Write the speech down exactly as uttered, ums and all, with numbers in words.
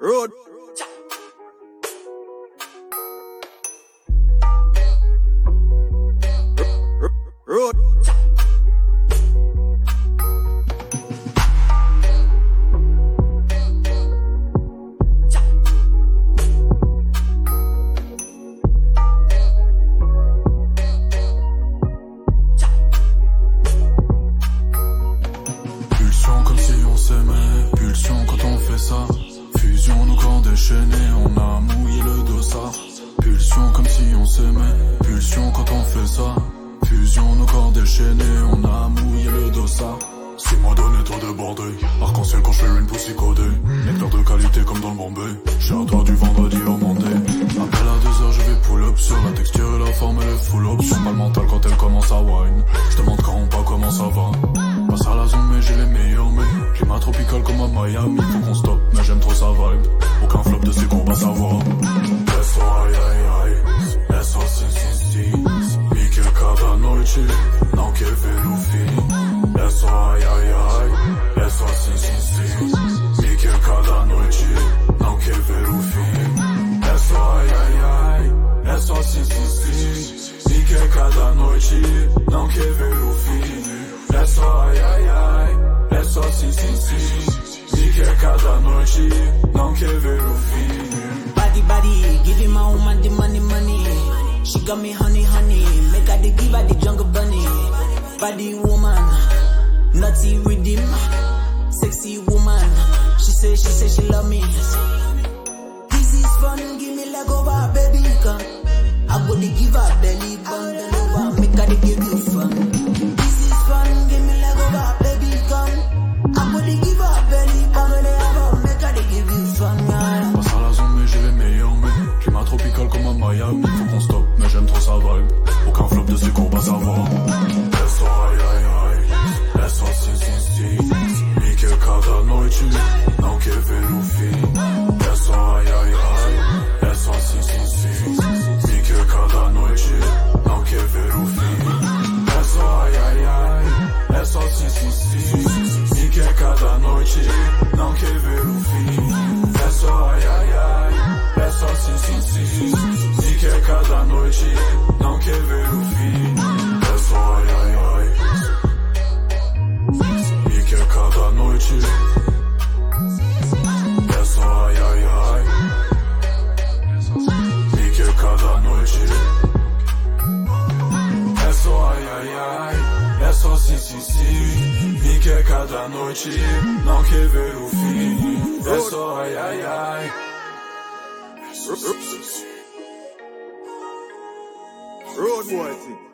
Road. Road. Pulsion comme si on s'aimait, pulsion quand on fait ça. Fusion nos corps déchaînés, on a mouillé le dossard. Pulsion comme si on s'aimait, pulsion quand on fait ça. Fusion nos corps déchaînés, on a mouillé le dossard. C'est moi donné trop débordé, arc-en-ciel quand je fais une pussy codée. Nectar de qualité comme dans le Bombay, j'ai à toi du vendredi au Monday. Appel à deux heures je vais pull up sur la texture et la forme elle est full up. Sur pas le mental quand elle commence à wine, je demande quand on pas comment ça va. Passe à la zone mais j'ai les meilleurs mais climat tropical comme à Miami. Faut qu'on stoppe mais j'aime trop sa vibe, aucun flop de ses courbes à savoir. S O ai ai ai, S O si si si, mi che cada noite, não quer ver o fim. S O ai ai ai, S O si si si, mi che cada noite, não quer ver o fim. S O ai ai ai, S O si si si, mi che cada noite, não quer ver o fim. S O ai ai ai, S O si si si, mi che cada noite, não quer ver o fim. Body, body, giving my woman the money, money. She got me honey, honey. Make her the give her the jungle bunny. Body woman, naughty rhythm, sexy woman. She say, she say she love me. This is fun, give me leg over, baby, come. I go to give her belly bundle over, make her the give you fun. This is fun, give me leg over, baby, come. I go to give her belly bundle over, make her the give you fun. Passe à la zone mais j'ai les meilleurs mais climat tropical comme à Miami. Faut qu'on stoppe mais j'aime trop sa vibe, aucun flop de ses courbes à savoir. S O ai ai ai, S O si si si, mi che cada noite, não quer ver o fim. S O ai ai ai, S O si si si, mi che cada noite, não quer ver o fim. S O ai ai ai, S O si si si, mi che cada noite, não quer ver o fim. S O ai ai ai, S O si si si, mi che cada noite, não quer ver o fim. S O ai ai ai, mi che cada noite. S O ai ai ai, mi che cada noite. S O ai ai ai, S O si si si, mi che cada noite, não quer ver o fim. S O ai ai ai. Road boy thing.